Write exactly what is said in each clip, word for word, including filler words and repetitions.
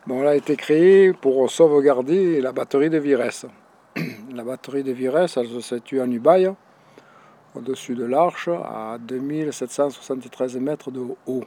Bon, elle a été créée pour sauvegarder la batterie de Virès. La batterie de Virès, elle se situe en Ubaye, au-dessus de l'Arche, à deux mille sept cent soixante-treize mètres de haut.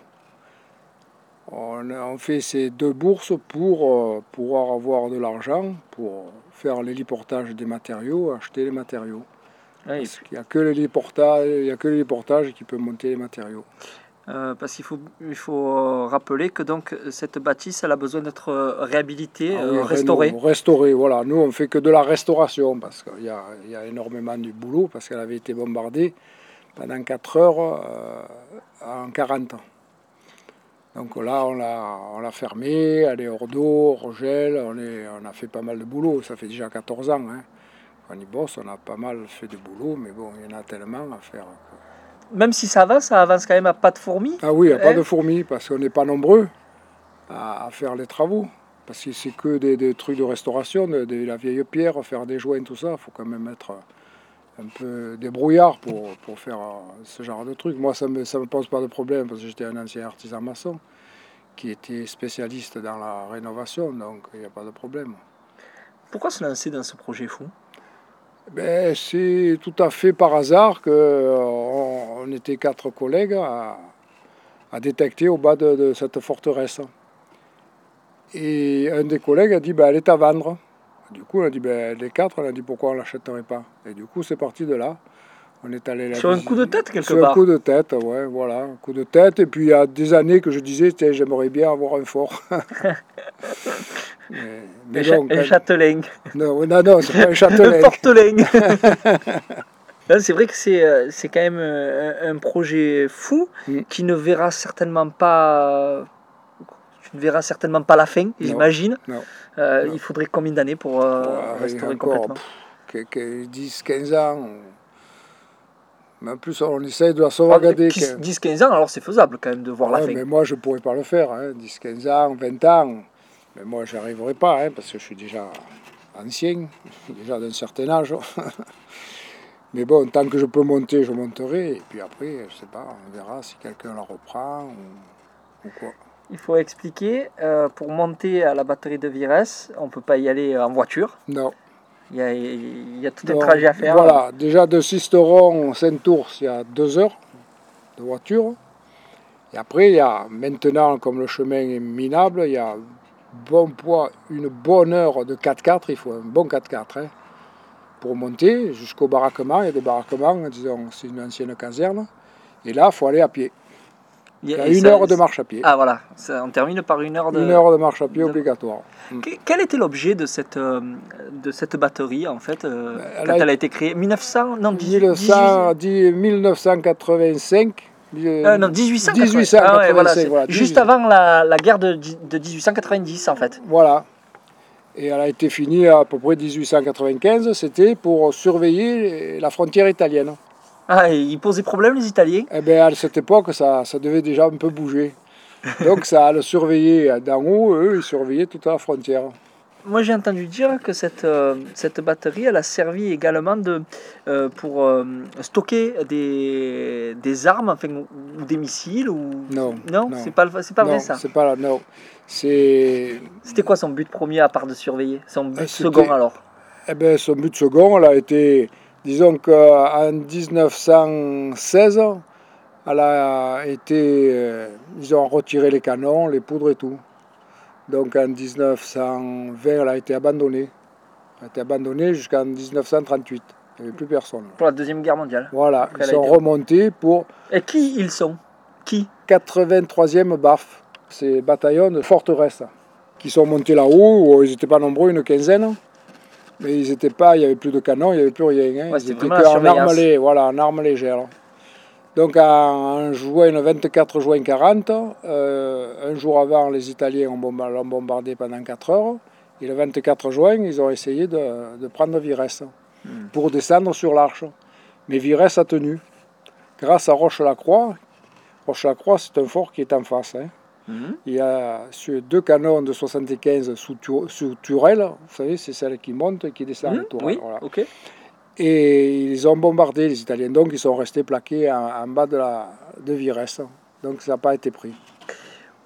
On, on fait ces deux bourses pour euh, pouvoir avoir de l'argent, pour faire l'héliportage des matériaux, acheter les matériaux. Oui, Parce qu'il n'y a que l'héliportage, il y a que l'héliportage qui peut monter les matériaux. Euh, parce qu'il faut, il faut euh, rappeler que donc cette bâtisse elle a besoin d'être euh, réhabilitée, Ah euh, oui, restaurée. réno- restaurée, voilà. Nous, on fait que de la restauration parce qu'il y a, il y a énormément de boulot parce qu'elle avait été bombardée pendant quatre heures euh, en quarante ans. Donc là, on l'a, on l'a fermée, elle est hors d'eau, hors gel, on, est, on a fait pas mal de boulot. Ça fait déjà quatorze ans. Hein. On y bosse, on a pas mal fait de boulot, mais bon, il y en a tellement à faire. Même si ça avance, ça avance quand même à pas de fourmis. Ah oui, il n'y a pas Hein. de fourmis parce qu'on n'est pas nombreux à, à faire les travaux. Parce que c'est que des, des trucs de restauration, de, de la vieille pierre, faire des joints, tout ça. Il faut quand même être un peu débrouillard pour, pour faire ce genre de trucs. Moi, ça ne me, ça me pose pas de problème parce que j'étais un ancien artisan maçon qui était spécialiste dans la rénovation, donc il n'y a pas de problème. Pourquoi se lancer dans ce projet fou? Ben, c'est tout à fait par hasard qu'on on était quatre collègues à, à détecter au bas de, de cette forteresse. Et un des collègues a dit ben, elle est à vendre. Du coup, on a dit ben, les quatre, on a dit pourquoi on ne l'achèterait pas. Et du coup, c'est parti de là. On est allé la Sur un visiter. coup de tête quelque Sur part. un coup de tête, ouais, voilà, un coup de tête. Et puis il y a des années que je disais, tiens, j'aimerais bien avoir un fort. mais, mais un, bon, un quand... châtelain. Non, non, non, c'est pas un châtelain. Un fortelain. C'est vrai que c'est, c'est quand même un, un projet fou Mm. qui ne verra certainement pas, tu ne verras certainement pas la fin, j'imagine. Non, Euh, non. il faudrait combien d'années pour euh, Ouais, restaurer encore complètement? dix quinze ans. Mais en plus, on essaye de la sauvegarder. dix quinze ans, alors c'est faisable quand même de voir Ouais, la fin. mais moi, je ne pourrais pas le faire. Hein. dix quinze ans, vingt ans. Mais moi, je n'y arriverai pas, hein, parce que je suis déjà ancien, déjà d'un certain âge. Mais bon, tant que je peux monter, je monterai. Et puis après, je sais pas, on verra si quelqu'un la reprend ou, ou quoi. Il faut expliquer, euh, pour monter à la batterie de Virès, on ne peut pas y aller en voiture. Non. Il y a, il y a tout Donc, un trajet à faire. Voilà, déjà de Sisteron, Saint-Ours, il y a deux heures de voiture. Et après, il y a maintenant, comme le chemin est minable, il y a bon poids, une bonne heure de quatre-quatre, il faut un bon quatre-quatre. Hein, pour monter jusqu'au baraquement. Il y a des baraquements, disons, c'est une ancienne caserne. Et là, il faut aller à pied. Il y a une ça, heure de marche à pied. Ah voilà, ça, on termine par une heure de... Une heure de marche à pied de... obligatoire. Quel était l'objet de cette, euh, de cette batterie, en fait, euh, elle quand a... elle a été créée mille neuf cents, non, mille neuf cent quatre-vingt-cinq. Euh, non, dix-huit cent quatre-vingt-cinq. Ah ouais, voilà, voilà, juste avant la, la guerre de, de dix-huit cent quatre-vingt-dix, en fait. Voilà. Et elle a été finie à peu près dix-huit cent quatre-vingt-quinze. C'était pour surveiller la frontière italienne. Ah, et ils posaient problème, les Italiens? Eh bien, à cette époque, ça, ça devait déjà un peu bouger. Donc, ça a le surveillé d'en haut, eux, ils surveillaient toute la frontière. Moi, j'ai entendu dire que cette, euh, cette batterie, elle a servi également de, euh, pour euh, stocker des, des armes, enfin, ou des missiles, ou... Non, non, non. c'est pas, c'est pas non, vrai, ça. C'est pas, non, c'est... C'était quoi son but premier, à part de surveiller? Son but second, alors? Eh bien, son but second, elle a été... Disons qu'en dix-neuf cent seize, elle a été... Euh, ils ont retiré les canons, les poudres et tout. Donc en dix-neuf cent vingt, elle a été abandonnée. Elle a été abandonnée jusqu'en dix-neuf cent trente-huit. Il n'y avait plus personne. Pour la Deuxième Guerre mondiale. Voilà, Après, ils sont été... remontés pour... Et qui ils sont? Qui? quatre-vingt-troisième B A F, ces bataillons de forteresse, qui sont montés là-haut, ils n'étaient pas nombreux, une quinzaine. Mais ils étaient pas, il n'y avait plus de canons, il n'y avait plus rien. Hein. Ouais, ils étaient qu'en armes, lé, voilà, en armes légères. Donc en juin, le vingt-quatre juin quarante, euh, un jour avant, les Italiens ont bombardé pendant quatre heures. Et le vingt-quatre juin, ils ont essayé de, de prendre Virès hmm. pour descendre sur l'Arche. Mais Virès a tenu. Grâce à Roche-la-Croix. Roche-la-Croix, c'est un fort qui est en face. Hein. Mm-hmm. Il y a sur deux canons de soixante-quinze sous, sous Turelle, vous savez, c'est celle qui monte et qui descend mmh, les tourelles. Oui, voilà. Okay. Et ils ont bombardé les Italiens, donc ils sont restés plaqués en, en bas de, la, de Virès. Donc ça n'a pas été pris.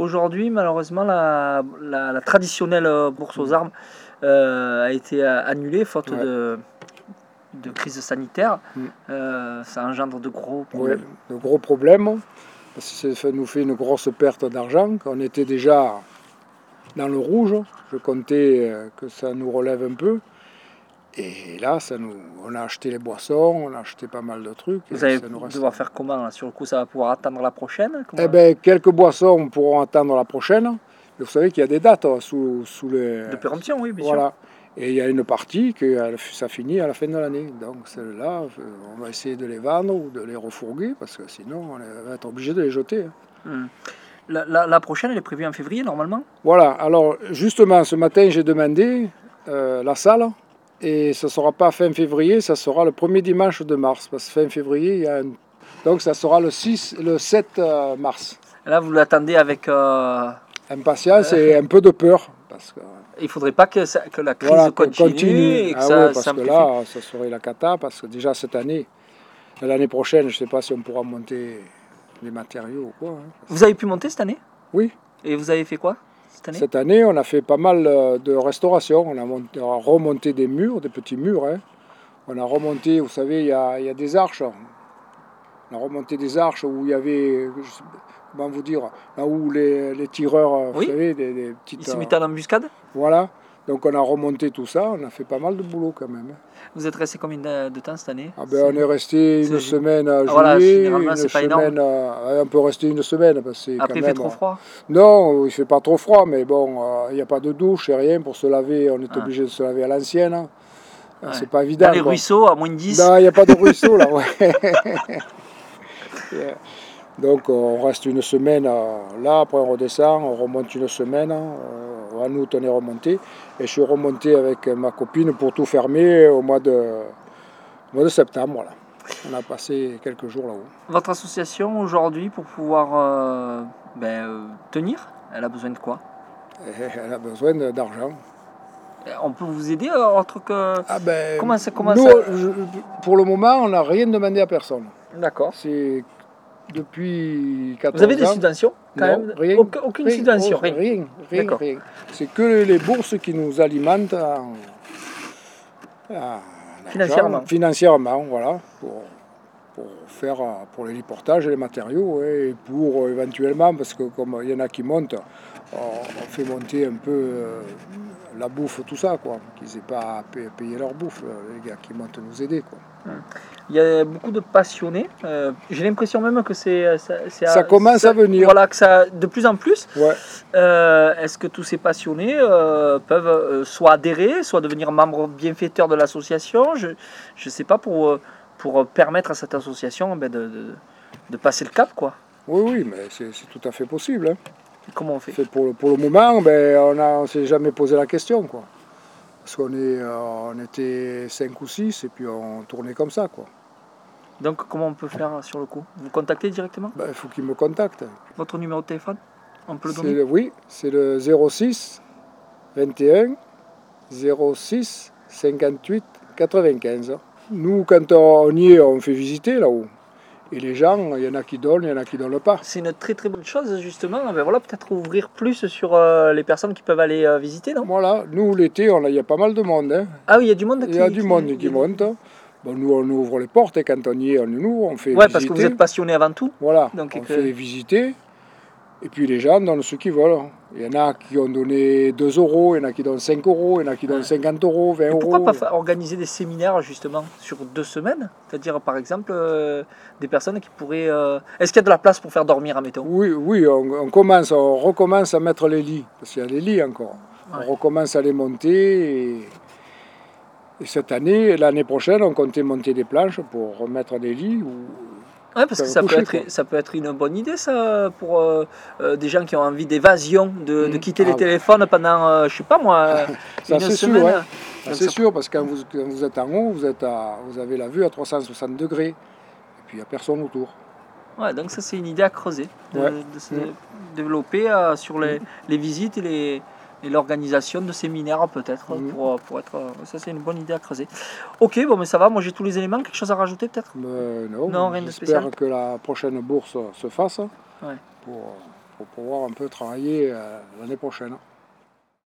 Aujourd'hui, malheureusement, la, la, la traditionnelle bourse aux armes euh, a été annulée faute Ouais. de, de crise sanitaire. Mm. Euh, ça engendre de gros problèmes. Ouais, de gros problèmes, parce que ça nous fait une grosse perte d'argent. On était déjà dans le rouge, je comptais que ça nous relève un peu. Et là, ça nous, on a acheté les boissons, on a acheté pas mal de trucs. Vous allez ça nous reste... devoir faire comment là? Sur le coup, ça va pouvoir attendre la prochaine? Comment... Eh bien, quelques boissons pourront attendre la prochaine. Mais vous savez qu'il y a des dates sous, sous les... De péremption, oui, bien voilà. sûr. Et il y a une partie que ça finit à la fin de l'année. Donc celles-là, on va essayer de les vendre ou de les refourguer, parce que sinon, on va être obligé de les jeter. Hum. La, la, la prochaine, elle est prévue en février, normalement? Voilà. Alors, justement, ce matin, j'ai demandé euh, la salle. Et ce ne sera pas fin février, ça sera le premier dimanche de mars. Parce que fin février, il y a un... donc ça sera le, six, le sept mars. Là, vous l'attendez avec... Euh... Impatience et un peu de peur. Parce que... il ne faudrait pas que, ça, que la crise voilà, continue, continue. Et que ah ça ouais, parce que là, ça serait la cata. Parce que déjà cette année, l'année prochaine, je ne sais pas si on pourra monter les matériaux ou quoi. Hein, vous avez pu monter cette année? Oui. Et vous avez fait quoi cette année? Cette année, on a fait pas mal de restauration. On a, monté, on a remonté des murs, des petits murs. Hein. On a remonté, vous savez, il y a, il y a des arches. On a remonté des arches où il y avait, je sais, comment vous dire, là où les, les tireurs, oui. vous savez, des, des petites... Ils se mettaient à l'embuscade? Voilà. Donc on a remonté tout ça, on a fait pas mal de boulot quand même. Vous êtes resté combien de temps cette année? Ah ben, on est resté une semaine à ah, voilà, juillet, généralement, une pas semaine à... on peut rester une semaine. Parce que après quand il même... fait trop froid? Non, il fait pas trop froid, mais bon, il n'y a pas de douche et rien pour se laver, on est ah. obligé de se laver à l'ancienne. Ouais. C'est pas évident. Dans les quoi. Ruisseaux à moins de dix? Non, il n'y a pas de ruisseaux là, ouais. yeah. Donc on reste une semaine là, après on redescend, on remonte une semaine. En août on est remonté. Et je suis remonté avec ma copine pour tout fermer au mois de, au mois de septembre. Voilà. On a passé quelques jours là-haut. Votre association aujourd'hui, pour pouvoir euh, ben, euh, tenir, elle a besoin de quoi? Elle a besoin d'argent. On peut vous aider euh, autre que... Ah ben, comment ça, comment nous, ça... Je, pour le moment, on n'a rien demandé à personne. D'accord. C'est depuis quatorze ans. Vous avez des subventions quand non, même? Rien. Aucune, aucune rien, subvention? Rien, rien, rien, rien. C'est que les bourses qui nous alimentent en, en financièrement. Argent, financièrement, voilà, pour, pour faire pour les portages et les matériaux, ouais, et pour éventuellement, parce que comme il y en a qui montent, on, on fait monter un peu euh, la bouffe, tout ça, quoi, qu'ils n'aient pas à payer leur bouffe, les gars qui montent nous aider, quoi. Il y a beaucoup de passionnés. Euh, J'ai l'impression même que c'est ça, ça commence à venir. Voilà, que ça de plus en plus. Ouais. Euh, Est-ce que tous ces passionnés euh, peuvent euh, soit adhérer, soit devenir membres bienfaiteurs de l'association? Je ne sais pas, pour, pour permettre à cette association ben, de, de, de passer le cap, quoi. Oui, oui, mais c'est tout à fait possible. Hein. Comment on fait? fait pour, pour le moment, ben, on ne s'est jamais posé la question, quoi. Parce qu'on euh, on était cinq ou six et puis on tournait comme ça, quoi. Donc comment on peut faire sur le coup? Vous contactez directement? Ben, il faut qu'il me contacte. Votre numéro de téléphone? On peut le donner? Le, oui, c'est le zéro six vingt et un zéro six cinquante-huit quatre-vingt-quinze. Nous, quand on y est, on fait visiter là-haut. Et les gens, il y en a qui donnent, il y en a qui ne donnent pas. C'est une très très bonne chose, justement. Ben voilà, peut-être ouvrir plus sur euh, les personnes qui peuvent aller euh, visiter, non? Voilà, nous, l'été, il y a pas mal de monde. Hein. Ah oui, il y a du monde qui... Il y a du qui, monde qui, qui monte. Bon, nous, on ouvre les portes et quand on y est, on ouvre, on fait ouais, visiter. parce que vous êtes passionné avant tout. Voilà, donc, on que... fait visiter. Et puis les gens donnent ce qu'ils veulent. Il y en a qui ont donné deux euros, il y en a qui donnent cinq euros, il y en a qui donnent cinquante euros, vingt euros. Pourquoi pas organiser des séminaires justement sur deux semaines? C'est-à-dire par exemple euh, des personnes qui pourraient... Euh... Est-ce qu'il y a de la place pour faire dormir, admettons? Oui, oui, on, on, commence, on recommence à mettre les lits, parce qu'il y a les lits encore. Ouais. On recommence à les monter et, et cette année, l'année prochaine, on comptait monter des planches pour remettre des lits. Ou... Oui, parce que ça, coucher, peut être, ça peut être une bonne idée, ça, pour euh, euh, des gens qui ont envie d'évasion, de, mmh. de quitter ah, les ouais. téléphones pendant, euh, je sais pas moi, ça, une semaine. Sûr, ouais. C'est ça... sûr, parce que quand vous, quand vous êtes en haut, vous, êtes à, vous avez la vue à trois cent soixante degrés, et puis il n'y a personne autour. Ouais, donc ça, c'est une idée à creuser, de, ouais. de se mmh. développer euh, sur les, mmh. les visites et les... et l'organisation de séminaires peut-être, mmh. pour, pour être... Ça, c'est une bonne idée à creuser. Ok, bon, mais ça va, moi j'ai tous les éléments. Quelque chose à rajouter peut-être? euh, Non, non rien de spécial. J'espère que la prochaine bourse se fasse ouais. pour pour pouvoir un peu travailler l'année prochaine.